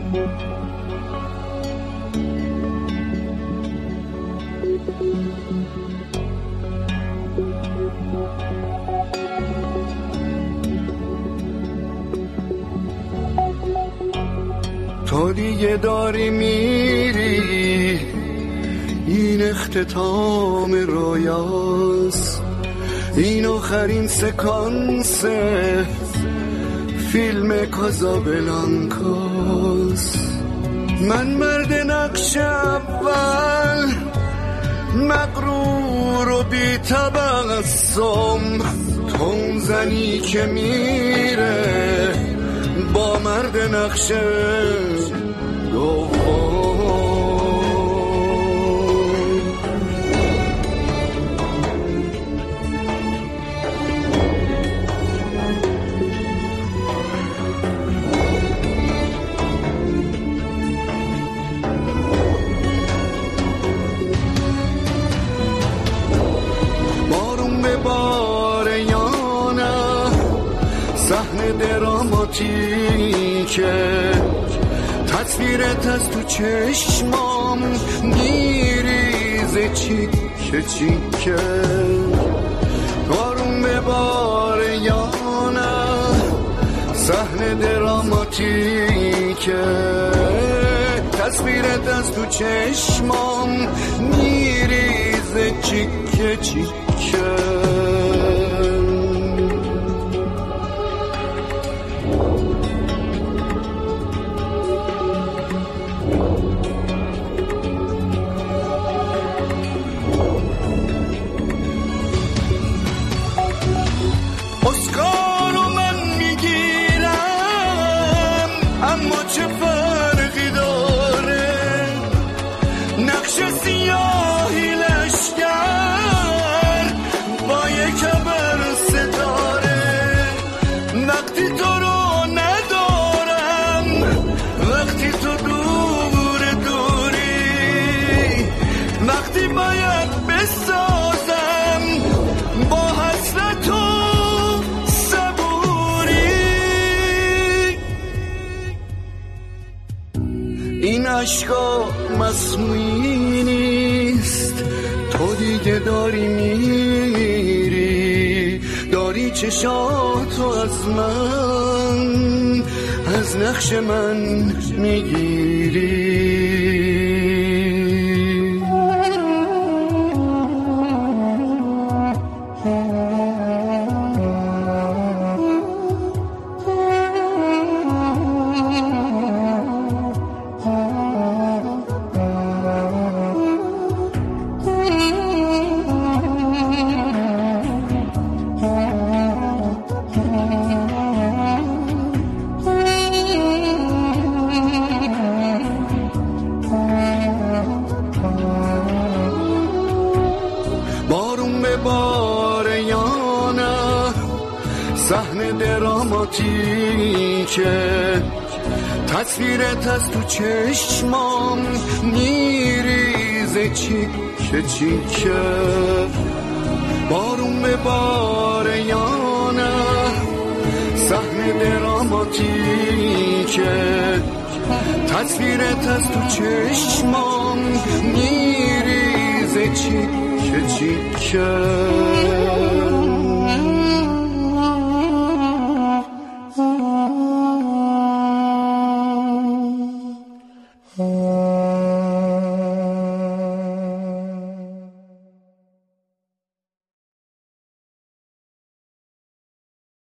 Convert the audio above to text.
تو دیگه داری میری، این اختتام رویاست، این آخرین سکانس فیلم کازابلانکاست. من مرد نقش اول، مغرور و بی تبسم، تو اون زنی که میره با مرد نقش دوم. بارون به باره یا نه، صحنه دراماتیکه، تصویرت از تو چشمام میریزه چیکه چیکه. بارون به باره یا نه، صحنه دراماتیکه، تصویرت از تو چشمام میریزه چیکه چیکه. این عشقا مسموعی نیست، تو دیگه داری میری، داری چشاتو از من، از نقش من میگیری. صحنه دراماتیکه، تصویرت از تو چشمام میریزه چیکه چیکه. بارون به باره یا نه، صحنه دراماتیکه، تصویرت از تو چشمام میریزه چیکه چیکه.